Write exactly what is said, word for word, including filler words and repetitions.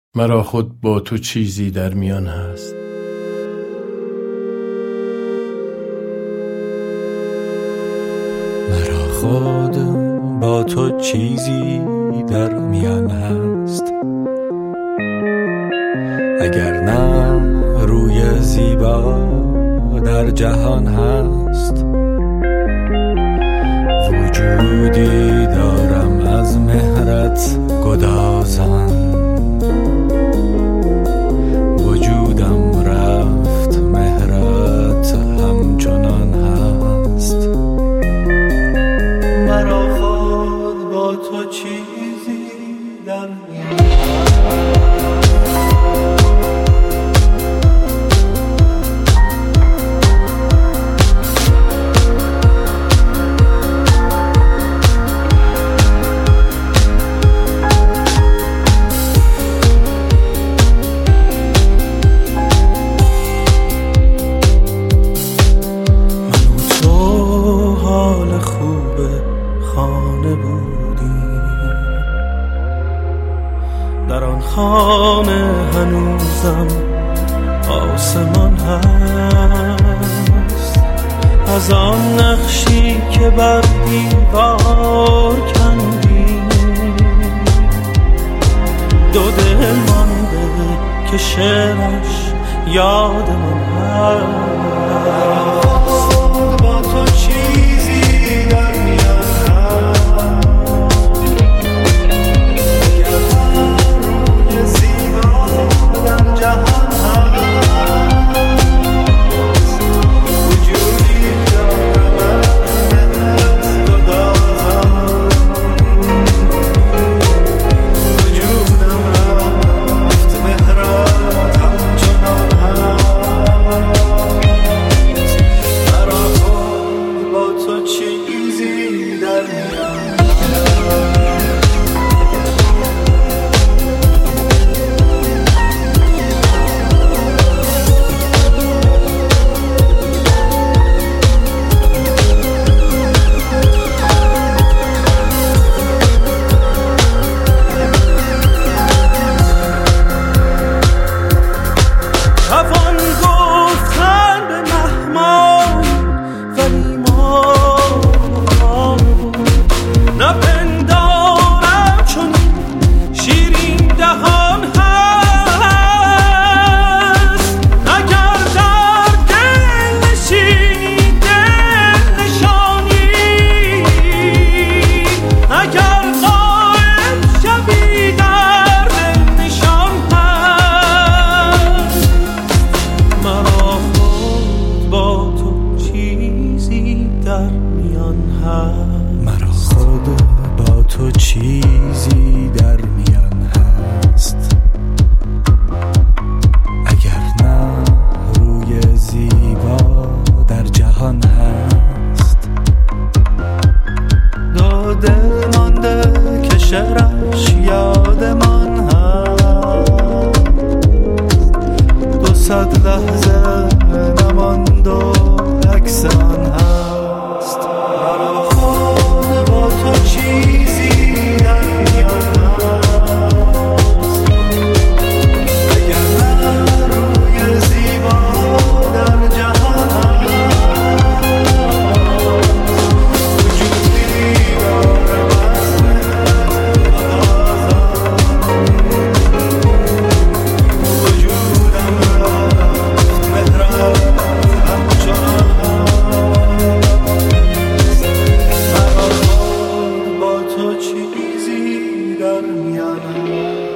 مرا خود با تو چیزی در میان هست. مرا خود با تو چیزی در میان هست، اگر نه روی زیبا در جهان هست. وجودی دارم از مهرت گدازان، وجودم رفت مهرت همچنان هست. مرا خود با تو چیزی در میان در آن خانه هنوزم آسمان هست، از آن نقشی که بر دیوار کندی دو دل مانده که شعرش یادمان هست. با تو چیزی در میان مرا خود با تو چیزی در میان هست، اگر نه روی زیبا در جهان هست. دو دل مانده که شعرش یادمان هست، دو صد لحظه نماند و عکس آن هست. چیزی در میان